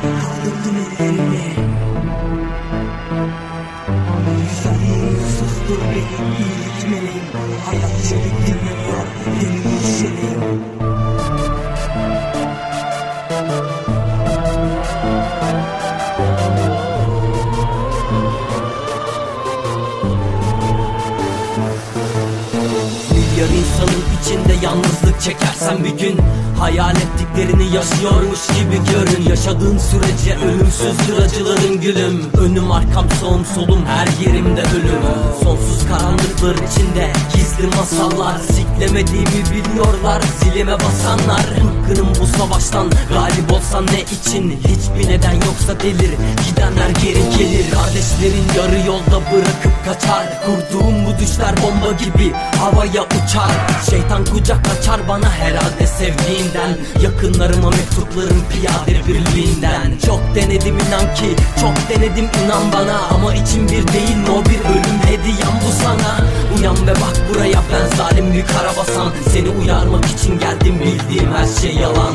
kaldırdın ellerini. Yüzlerini sustur beni, iyilik meleğim. Hayat çelik dinlemiyor, benim işlerim. Milyar insanın içinde yalnızlık çekersen bir gün hayal ettiklerini yaşıyormuş gibi görün. Yaşadığın sürece ölümsüzdür acıların gülüm. Önüm arkam sağım solum her yerimde ölüm. Sonsuz karanlıklar içinde gizli masallar. Siklemediğimi biliyorlar zilime basanlar. Bıkkınım bu savaştan, galip olsan ne için? Hiçbir neden yoksa delir, gidenler geri gelir. Kardeşlerin yarı yolda bırakıp kaçar. Kurduğum bu düşler bomba gibi havaya uçar. Şeytan kucak açar bana herhalde sevdiğinden. Yakınlarıma mektuplarım piyade birliğinden. Çok denedim inan ki, çok denedim inan bana. Ama içim bir değil mi o bir ölüm hediyem bu sana. Uyan ve bak buraya, ben zalim bir karabasan. Seni uyarmak için geldim, bildiğim her şey yalan.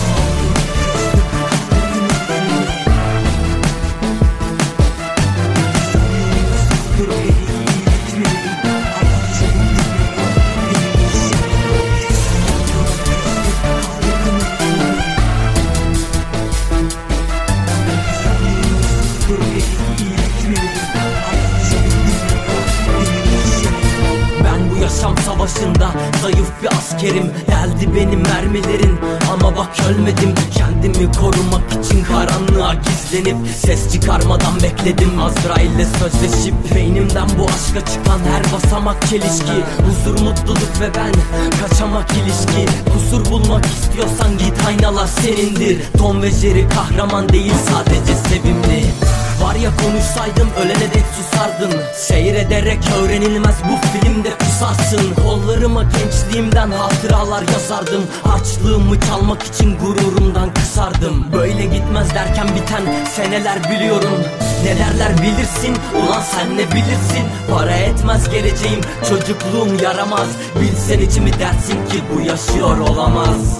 Yaşam savaşında zayıf bir askerim. Deldi benim mermilerin ama bak ölmedim. Kendimi korumak için karanlığa gizlenip ses çıkarmadan bekledim. Azrail'le sözleşip beynimden bu aşka çıkan her basamak çelişki. Huzur, mutluluk ve ben kaçamak ilişki. Kusur bulmak istiyorsan git, aynalar senindir. Tom ve Jerry kahraman değil, sadece sevimli. Var ya konuşsaydım ölene dek susardın. Seyrederek öğrenilmez bu filmde kusarsın. Kollarıma gençliğimden hatıralar yazardım. Açlığımı çalmak için gururumdan kısardım. Böyle gitmez derken biten seneler biliyorum. Ne derler bilirsin, ulan sen ne bilirsin? Para etmez geleceğim, çocukluğum yaramaz. Bilsen içimi dersin ki bu yaşıyor olamaz.